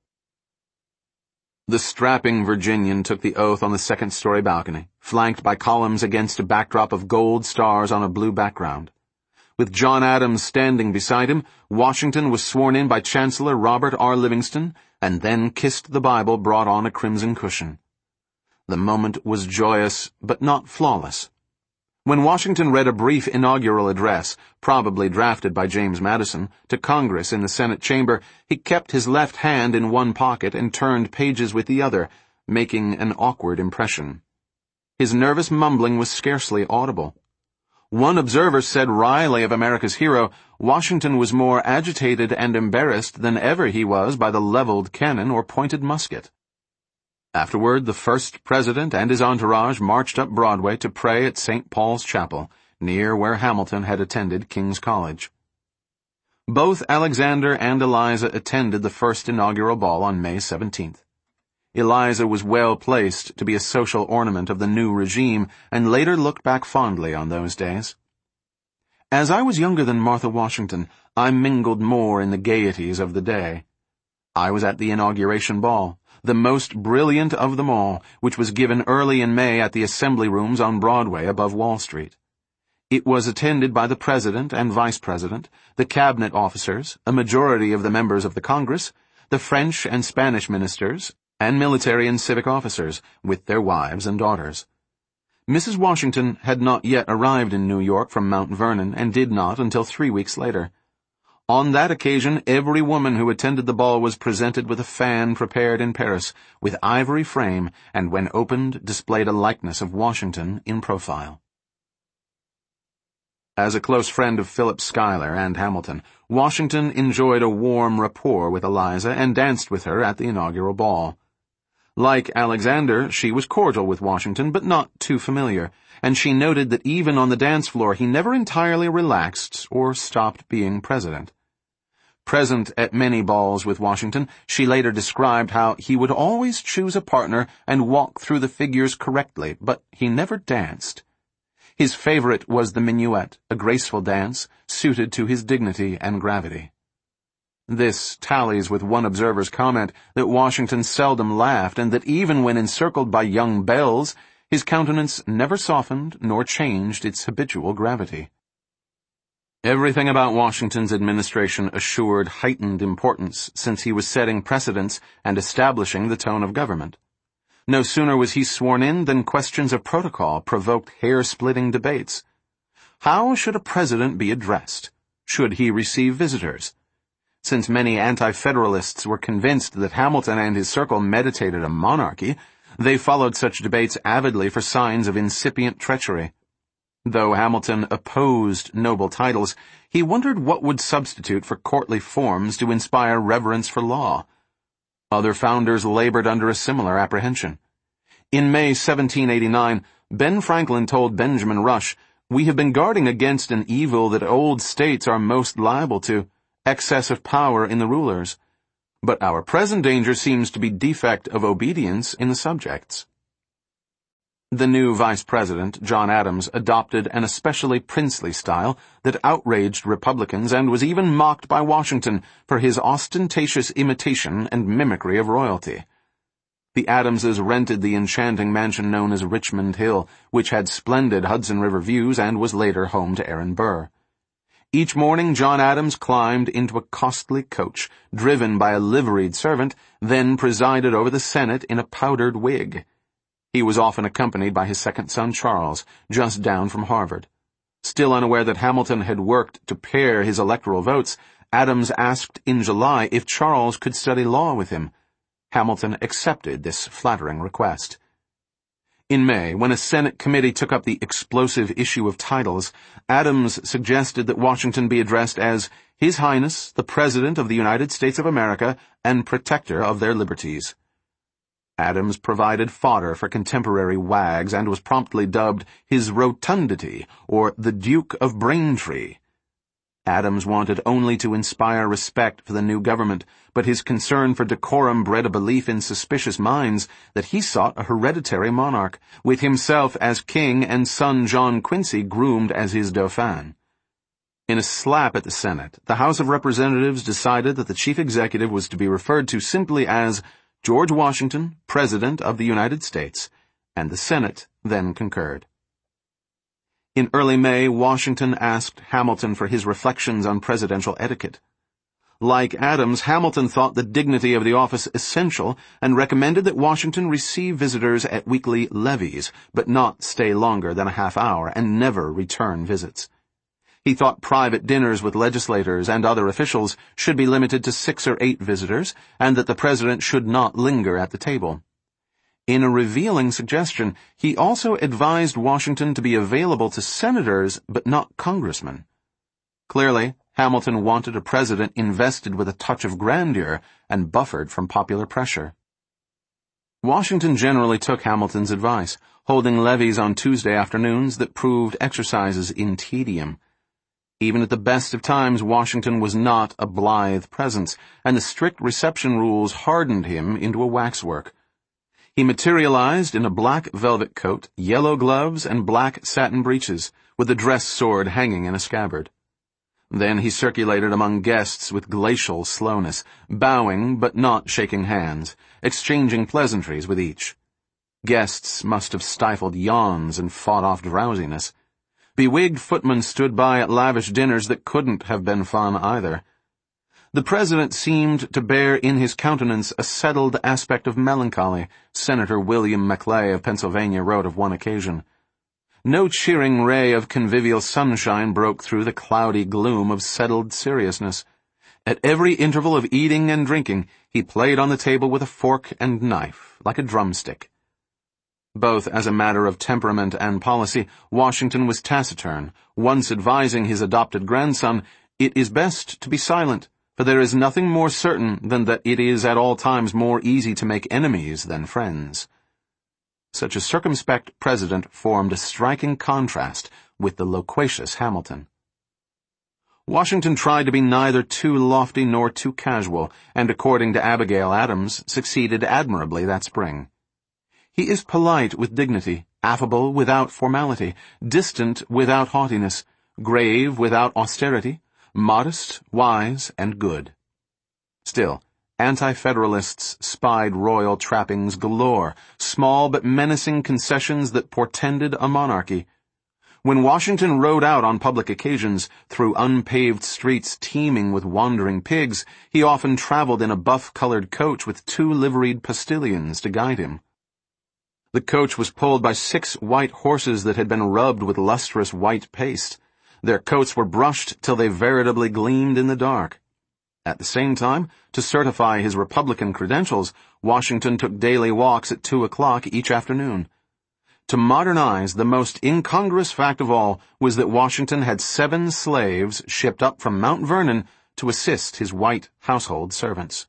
The strapping Virginian took the oath on the second-story balcony, flanked by columns against a backdrop of gold stars on a blue background. With John Adams standing beside him, Washington was sworn in by Chancellor Robert R. Livingston, and then kissed the Bible brought on a crimson cushion. The moment was joyous, but not flawless. When Washington read a brief inaugural address, probably drafted by James Madison, to Congress in the Senate chamber, he kept his left hand in one pocket and turned pages with the other, making an awkward impression. His nervous mumbling was scarcely audible. One observer said wryly of America's hero, Washington was more agitated and embarrassed than ever he was by the leveled cannon or pointed musket. Afterward, the first president and his entourage marched up Broadway to pray at Saint Paul's Chapel, near where Hamilton had attended King's College. Both Alexander and Eliza attended the first inaugural ball on May seventeenth. Eliza was well placed to be a social ornament of the new regime, and later looked back fondly on those days. As I was younger than Martha Washington, I mingled more in the gaieties of the day. I was at the inauguration ball, the most brilliant of them all, which was given early in May at the Assembly Rooms on Broadway above Wall Street. It was attended by the President and Vice President, the Cabinet officers, a majority of the members of the Congress, the French and Spanish ministers, and military and civic officers, with their wives and daughters. Missus Washington had not yet arrived in New York from Mount Vernon, and did not until three weeks later. On that occasion, every woman who attended the ball was presented with a fan prepared in Paris, with ivory frame, and when opened displayed a likeness of Washington in profile. As a close friend of Philip Schuyler and Hamilton, Washington enjoyed a warm rapport with Eliza and danced with her at the inaugural ball. Like Alexander, she was cordial with Washington, but not too familiar, and she noted that even on the dance floor he never entirely relaxed or stopped being president. Present at many balls with Washington, she later described how he would always choose a partner and walk through the figures correctly, but he never danced. His favorite was the minuet, a graceful dance, suited to his dignity and gravity. This tallies with one observer's comment that Washington seldom laughed, and that even when encircled by young belles, his countenance never softened nor changed its habitual gravity. Everything about Washington's administration assured heightened importance, since he was setting precedents and establishing the tone of government. No sooner was he sworn in than questions of protocol provoked hair-splitting debates. How should a president be addressed? Should he receive visitors? Since many anti-federalists were convinced that Hamilton and his circle meditated a monarchy, they followed such debates avidly for signs of incipient treachery. Though Hamilton opposed noble titles, he wondered what would substitute for courtly forms to inspire reverence for law. Other founders labored under a similar apprehension. In May seventeen eighty-nine, Ben Franklin told Benjamin Rush, "We have been guarding against an evil that old states are most liable to, excess of power in the rulers. But our present danger seems to be defect of obedience in the subjects." The new vice president, John Adams, adopted an especially princely style that outraged Republicans and was even mocked by Washington for his ostentatious imitation and mimicry of royalty. The Adamses rented the enchanting mansion known as Richmond Hill, which had splendid Hudson River views and was later home to Aaron Burr. Each morning John Adams climbed into a costly coach, driven by a liveried servant, then presided over the Senate in a powdered wig. He was often accompanied by his second son Charles, just down from Harvard. Still unaware that Hamilton had worked to pare his electoral votes, Adams asked in July if Charles could study law with him. Hamilton accepted this flattering request. In May, when a Senate committee took up the explosive issue of titles, Adams suggested that Washington be addressed as His Highness, the President of the United States of America and Protector of their Liberties. Adams provided fodder for contemporary wags and was promptly dubbed His Rotundity, or the Duke of Braintree. Adams wanted only to inspire respect for the new government, but his concern for decorum bred a belief in suspicious minds that he sought a hereditary monarch, with himself as king and son John Quincy groomed as his dauphin. In a slap at the Senate, the House of Representatives decided that the chief executive was to be referred to simply as George Washington, President of the United States, and the Senate then concurred. In early May, Washington asked Hamilton for his reflections on presidential etiquette. Like Adams, Hamilton thought the dignity of the office essential and recommended that Washington receive visitors at weekly levees, but not stay longer than a half hour and never return visits. He thought private dinners with legislators and other officials should be limited to six or eight visitors, and that the president should not linger at the table. In a revealing suggestion, he also advised Washington to be available to senators but not congressmen. Clearly, Hamilton wanted a president invested with a touch of grandeur and buffered from popular pressure. Washington generally took Hamilton's advice, holding levees on Tuesday afternoons that proved exercises in tedium. Even at the best of times, Washington was not a blithe presence, and the strict reception rules hardened him into a waxwork. He materialized in a black velvet coat, yellow gloves, and black satin breeches, with a dress sword hanging in a scabbard. Then he circulated among guests with glacial slowness, bowing but not shaking hands, exchanging pleasantries with each. Guests must have stifled yawns and fought off drowsiness. Bewigged footmen stood by at lavish dinners that couldn't have been fun either. The president seemed to bear in his countenance a settled aspect of melancholy, Senator William Maclay of Pennsylvania wrote of one occasion. No cheering ray of convivial sunshine broke through the cloudy gloom of settled seriousness. At every interval of eating and drinking, he played on the table with a fork and knife, like a drumstick. Both as a matter of temperament and policy, Washington was taciturn, once advising his adopted grandson, "It is best to be silent, for there is nothing more certain than that it is at all times more easy to make enemies than friends." Such a circumspect president formed a striking contrast with the loquacious Hamilton. Washington tried to be neither too lofty nor too casual, and according to Abigail Adams, succeeded admirably that spring. He is polite with dignity, affable without formality, distant without haughtiness, grave without austerity, modest, wise, and good. Still, anti-federalists spied royal trappings galore, small but menacing concessions that portended a monarchy. When Washington rode out on public occasions, through unpaved streets teeming with wandering pigs, he often traveled in a buff-colored coach with two liveried postilions to guide him. The coach was pulled by six white horses that had been rubbed with lustrous white paste. Their coats were brushed till they veritably gleamed in the dark. At the same time, to certify his Republican credentials, Washington took daily walks at two o'clock each afternoon. To modernize, the most incongruous fact of all was that Washington had seven slaves shipped up from Mount Vernon to assist his white household servants.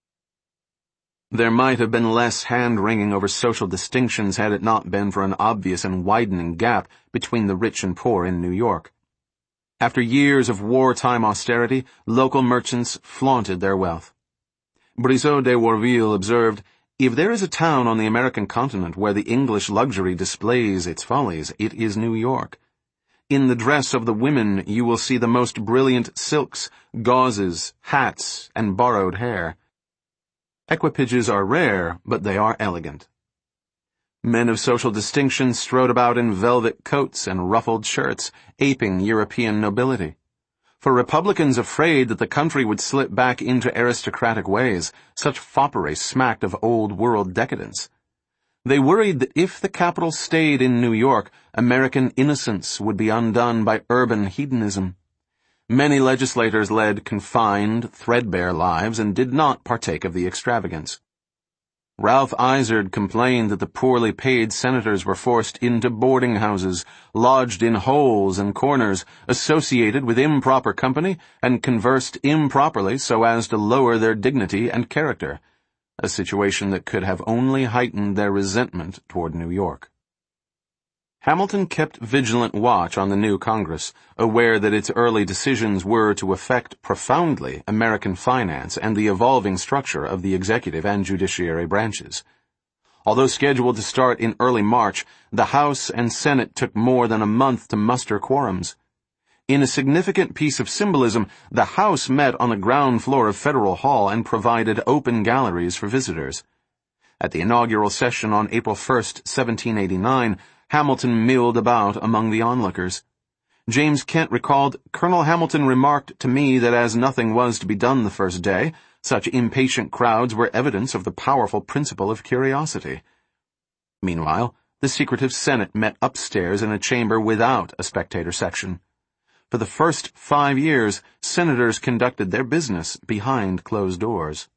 There might have been less hand-wringing over social distinctions had it not been for an obvious and widening gap between the rich and poor in New York. After years of wartime austerity, local merchants flaunted their wealth. Brissot de Warville observed, "If there is a town on the American continent where the English luxury displays its follies, it is New York. In the dress of the women you will see the most brilliant silks, gauzes, hats, and borrowed hair. Equipages are rare, but they are elegant." Men of social distinction strode about in velvet coats and ruffled shirts, aping European nobility. For Republicans afraid that the country would slip back into aristocratic ways, such foppery smacked of old-world decadence. They worried that if the capital stayed in New York, American innocence would be undone by urban hedonism. Many legislators led confined, threadbare lives and did not partake of the extravagance. Ralph Izard complained that the poorly paid senators were forced into boarding houses, lodged in holes and corners, associated with improper company, and conversed improperly so as to lower their dignity and character, a situation that could have only heightened their resentment toward New York. Hamilton kept vigilant watch on the new Congress, aware that its early decisions were to affect profoundly American finance and the evolving structure of the executive and judiciary branches. Although scheduled to start in early March, the House and Senate took more than a month to muster quorums. In a significant piece of symbolism, the House met on the ground floor of Federal Hall and provided open galleries for visitors. At the inaugural session on April first, seventeen eighty-nine, Hamilton milled about among the onlookers. James Kent recalled, "Colonel Hamilton remarked to me that as nothing was to be done the first day, such impatient crowds were evidence of the powerful principle of curiosity." Meanwhile, the secretive Senate met upstairs in a chamber without a spectator section. For the first five years, senators conducted their business behind closed doors.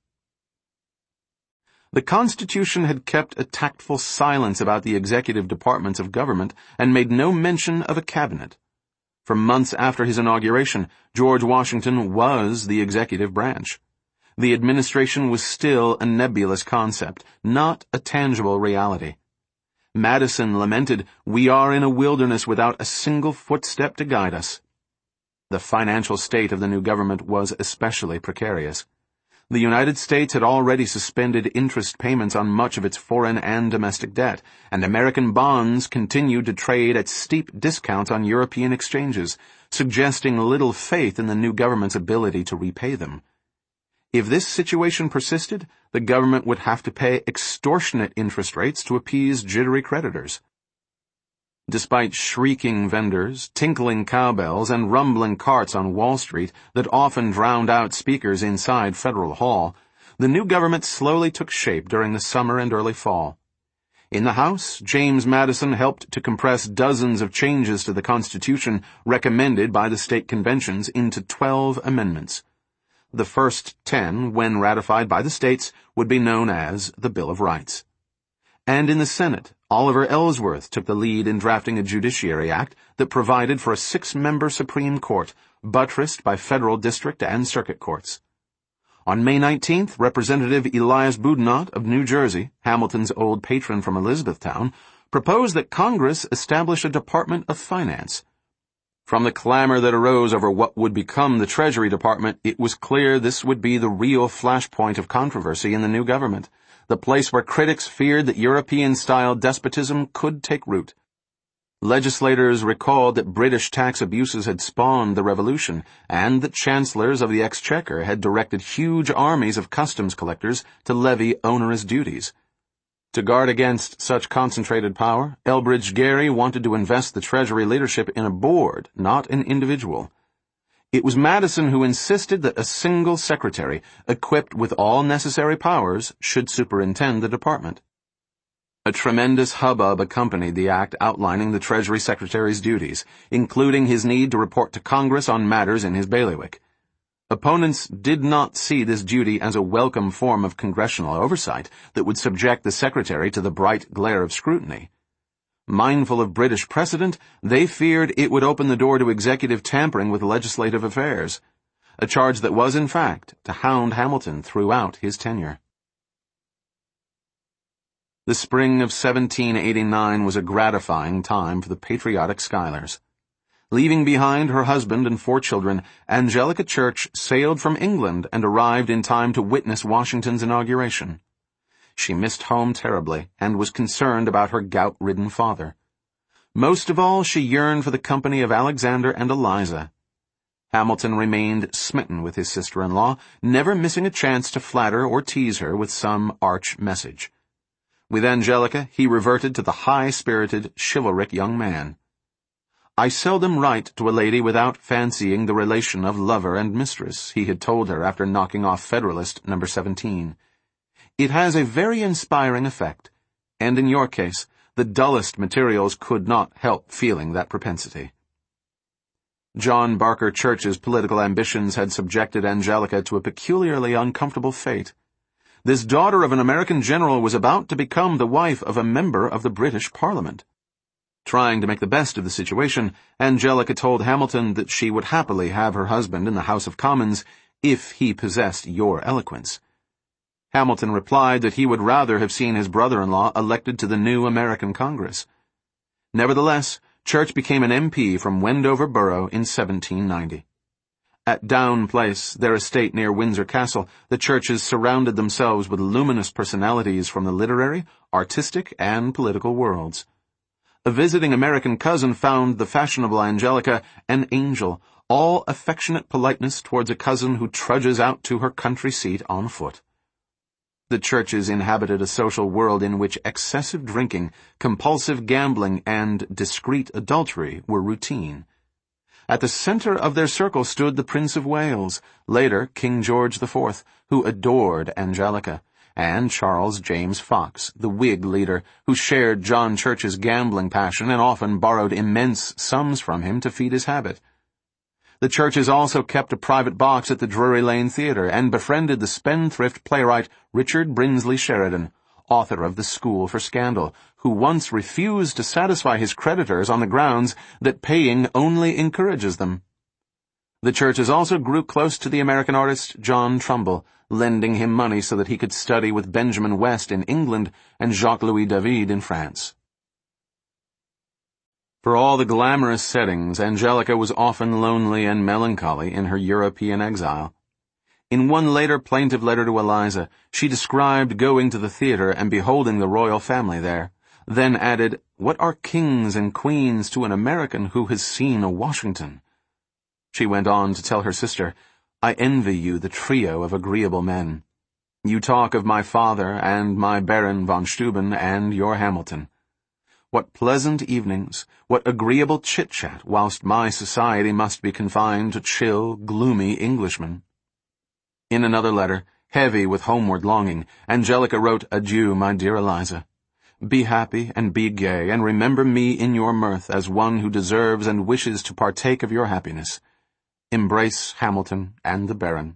The Constitution had kept a tactful silence about the executive departments of government and made no mention of a cabinet. For months after his inauguration, George Washington was the executive branch. The administration was still a nebulous concept, not a tangible reality. Madison lamented, "We are in a wilderness without a single footstep to guide us." The financial state of the new government was especially precarious. The United States had already suspended interest payments on much of its foreign and domestic debt, and American bonds continued to trade at steep discounts on European exchanges, suggesting little faith in the new government's ability to repay them. If this situation persisted, the government would have to pay extortionate interest rates to appease jittery creditors. Despite shrieking vendors, tinkling cowbells, and rumbling carts on Wall Street that often drowned out speakers inside Federal Hall, the new government slowly took shape during the summer and early fall. In the House, James Madison helped to compress dozens of changes to the Constitution recommended by the state conventions into twelve amendments. The first ten, when ratified by the states, would be known as the Bill of Rights. And in the Senate, Oliver Ellsworth took the lead in drafting a Judiciary Act that provided for a six-member Supreme Court, buttressed by federal district and circuit courts. On May nineteenth, Representative Elias Boudinot of New Jersey, Hamilton's old patron from Elizabethtown, proposed that Congress establish a Department of Finance. From the clamor that arose over what would become the Treasury Department, it was clear this would be the real flashpoint of controversy in the new government, the place where critics feared that European-style despotism could take root. Legislators recalled that British tax abuses had spawned the Revolution, and that chancellors of the Exchequer had directed huge armies of customs collectors to levy onerous duties. To guard against such concentrated power, Elbridge Gerry wanted to invest the Treasury leadership in a board, not an individual. It was Madison who insisted that a single secretary, equipped with all necessary powers, should superintend the department. A tremendous hubbub accompanied the act outlining the Treasury Secretary's duties, including his need to report to Congress on matters in his bailiwick. Opponents did not see this duty as a welcome form of congressional oversight that would subject the secretary to the bright glare of scrutiny. Mindful of British precedent, they feared it would open the door to executive tampering with legislative affairs, a charge that was, in fact, to hound Hamilton throughout his tenure. The spring of seventeen eighty-nine was a gratifying time for the patriotic Schuylers. Leaving behind her husband and four children, Angelica Church sailed from England and arrived in time to witness Washington's inauguration. She missed home terribly and was concerned about her gout-ridden father. Most of all, she yearned for the company of Alexander and Eliza. Hamilton remained smitten with his sister-in-law, never missing a chance to flatter or tease her with some arch message. With Angelica, he reverted to the high-spirited, chivalric young man. "I seldom write to a lady without fancying the relation of lover and mistress," he had told her after knocking off Federalist number seventeen. "It has a very inspiring effect, and in your case, the dullest materials could not help feeling that propensity." John Barker Church's political ambitions had subjected Angelica to a peculiarly uncomfortable fate. This daughter of an American general was about to become the wife of a member of the British Parliament. Trying to make the best of the situation, Angelica told Hamilton that she would happily have her husband in the House of Commons if he possessed your eloquence. Hamilton replied that he would rather have seen his brother-in-law elected to the new American Congress. Nevertheless, Church became an M P from Wendover Borough in seventeen ninety. At Down Place, their estate near Windsor Castle, the Churches surrounded themselves with luminous personalities from the literary, artistic, and political worlds. A visiting American cousin found the fashionable Angelica an angel, all affectionate politeness towards a cousin who trudges out to her country seat on foot. The Churches inhabited a social world in which excessive drinking, compulsive gambling, and discreet adultery were routine. At the center of their circle stood the Prince of Wales, later King George the Fourth, who adored Angelica, and Charles James Fox, the Whig leader, who shared John Church's gambling passion and often borrowed immense sums from him to feed his habit. The Churches also kept a private box at the Drury Lane Theatre and befriended the spendthrift playwright Richard Brinsley Sheridan, author of The School for Scandal, who once refused to satisfy his creditors on the grounds that paying only encourages them. The Churches also grew close to the American artist John Trumbull, lending him money so that he could study with Benjamin West in England and Jacques-Louis David in France. For all the glamorous settings, Angelica was often lonely and melancholy in her European exile. In one later plaintive letter to Eliza, she described going to the theatre and beholding the royal family there, then added, "What are kings and queens to an American who has seen a Washington?" She went on to tell her sister, "I envy you the trio of agreeable men. You talk of my father and my Baron von Steuben and your Hamilton. What pleasant evenings, what agreeable chit-chat, whilst my society must be confined to chill, gloomy Englishmen." In another letter, heavy with homeward longing, Angelica wrote, "Adieu, my dear Eliza. Be happy and be gay, and remember me in your mirth as one who deserves and wishes to partake of your happiness. Embrace Hamilton and the Baron."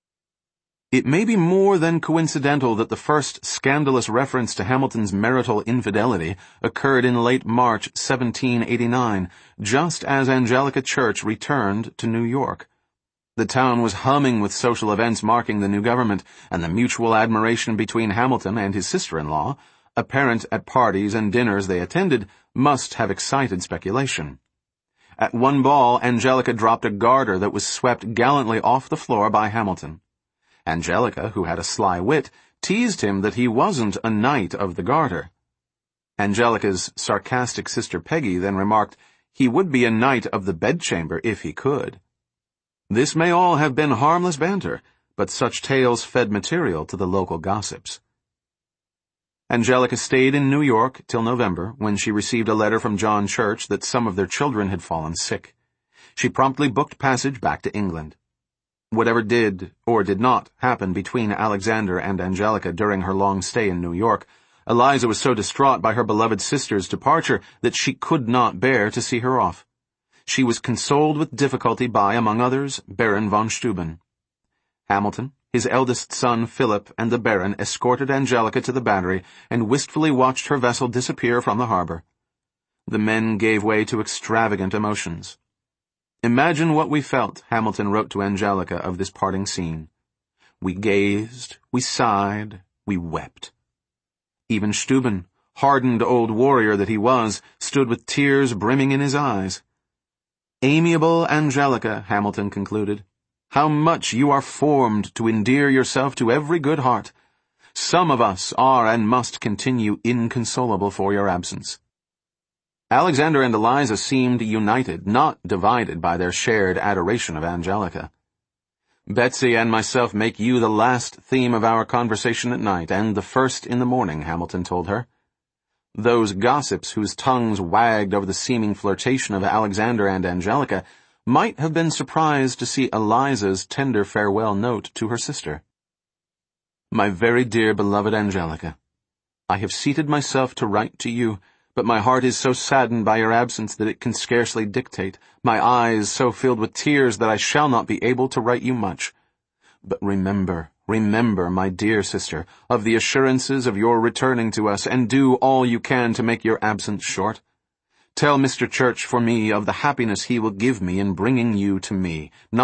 It may be more than coincidental that the first scandalous reference to Hamilton's marital infidelity occurred in late March seventeen eighty-nine, just as Angelica Church returned to New York. The town was humming with social events marking the new government, and the mutual admiration between Hamilton and his sister-in-law, apparent at parties and dinners they attended, must have excited speculation. At one ball, Angelica dropped a garter that was swept gallantly off the floor by Hamilton. Angelica, who had a sly wit, teased him that he wasn't a knight of the garter. Angelica's sarcastic sister Peggy then remarked, "He would be a knight of the bedchamber if he could." This may all have been harmless banter, but such tales fed material to the local gossips. Angelica stayed in New York till November, when she received a letter from John Church that some of their children had fallen sick. She promptly booked passage back to England. Whatever did, or did not, happen between Alexander and Angelica during her long stay in New York, Eliza was so distraught by her beloved sister's departure that she could not bear to see her off. She was consoled with difficulty by, among others, Baron von Steuben. Hamilton, his eldest son Philip, and the Baron escorted Angelica to the Battery and wistfully watched her vessel disappear from the harbor. The men gave way to extravagant emotions. "Imagine what we felt," Hamilton wrote to Angelica of this parting scene. "We gazed, we sighed, we wept." Even Steuben, hardened old warrior that he was, stood with tears brimming in his eyes. "Amiable Angelica," Hamilton concluded, "how much you are formed to endear yourself to every good heart. Some of us are and must continue inconsolable for your absence." Alexander and Eliza seemed united, not divided by their shared adoration of Angelica. "Betsy and myself make you the last theme of our conversation at night, and the first in the morning," Hamilton told her. Those gossips whose tongues wagged over the seeming flirtation of Alexander and Angelica might have been surprised to see Eliza's tender farewell note to her sister. My very dear beloved Angelica, I have seated myself to write to you, but my heart is so saddened by your absence that it can scarcely dictate, my eyes so filled with tears that I shall not be able to write you much. But remember, remember, my dear sister, of the assurances of your returning to us, and do all you can to make your absence short. Tell Mister Church for me of the happiness he will give me in bringing you to me, not